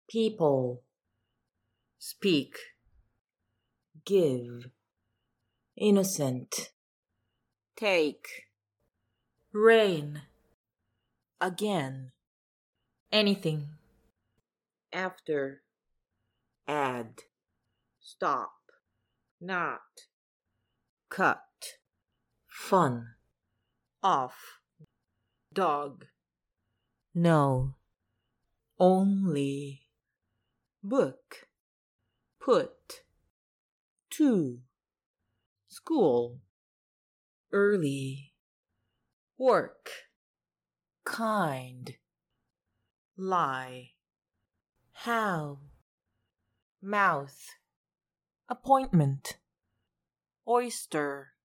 people, speak, give, innocent, take, rain, again, anything, after, add, stop, not, cut, fun, off, dog, no, only, book, put, to, school, early, work, kind, lie, how, mouth, appointment, oyster,